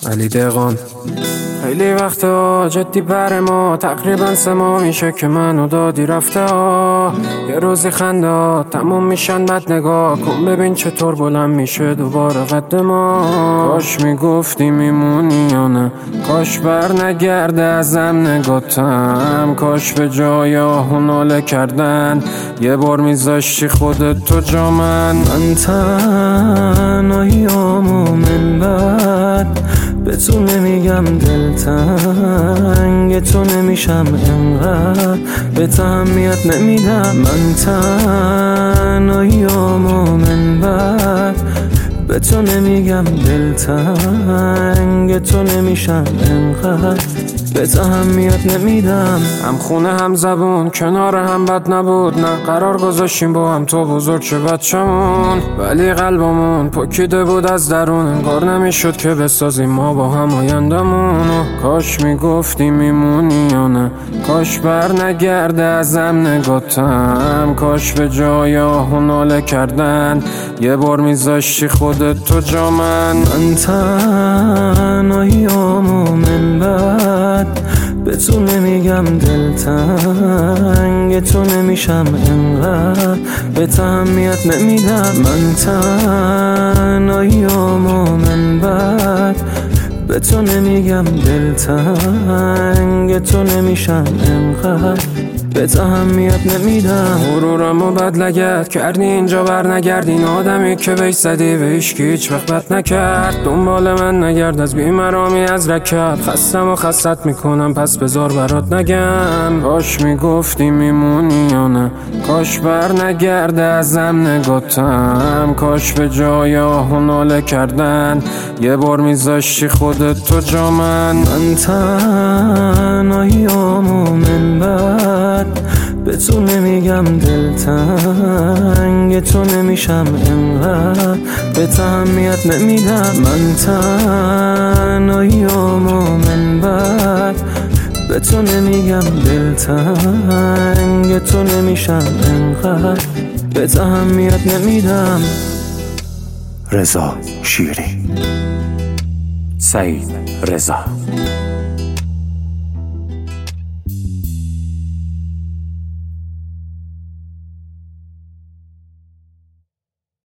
علی دقان. خیلی وقتا جدی بر ما تقریبا 3 ماه میشه که منو دادی رفته ها. یه روزی خنده تموم میشن بد نگاه کن ببین چطور بلند میشه دوباره قد ما. کاش میگفتی میمونی یا نه، کاش بر نگرده ازم نگاتم، کاش به جای آهو ناله کردن یه بار میذاشتی خودت تو جا من تنهاییامو من بعد به تو نمیگم دلتنگ تو نمیشم انقدر به اهمیت نمیدم. من تنهاییامو من بعد به تو نمیگم دلتنگ تو نمیشم انقدر به اهمیت نمیدم. هم خونه هم زبون کنار هم بد نبود، نه قرار گذاشتیم با هم تو بزرگ چه بچمون، ولی قلبمون پکیده بود از درون، انگار نمیشد که بسازیم ما با هم آیندمون. کاش میگفتی میمونی یا نه، کاش بر نگرده ازم نگاتم، کاش به جای آهو ناله کردن یه بار میذاشتی خودت تو جا من. من تنهاییامو من بعد به تو نمیگم دلتنگ تو نمیشم انقدر به اهمیت نمیدم. من تنهاییامو من بعد به تو نمیگم دلتنگ تو نمیشم انقدر به اهمیت نمیدم. غرورمو بد لگد کردی اینجا بر نگردی، این آدمی که بهش زدی به هیچ وقت بد نکرد. دنبال من نگرد از بیمرامی از رکب، خستم و خستت میکنم پس بذار برات نگم. کاش میگفتی میمونی یا نه، کاش بر نگرده ازم نگاتم، کاش به جای آهو ناله کردن یه بار میذاشتی خودت تو جا من. من تنهاییامو من بعد به تو نمیگم دلتنگ تو نمیشم انقدر به اهمیت نمیدم. من تنهاییامو من بعد به تو نمیگم دلتنگ تو نمیشم انقدر به اهمیت نمیدم. رضا شیری، سعید رضا.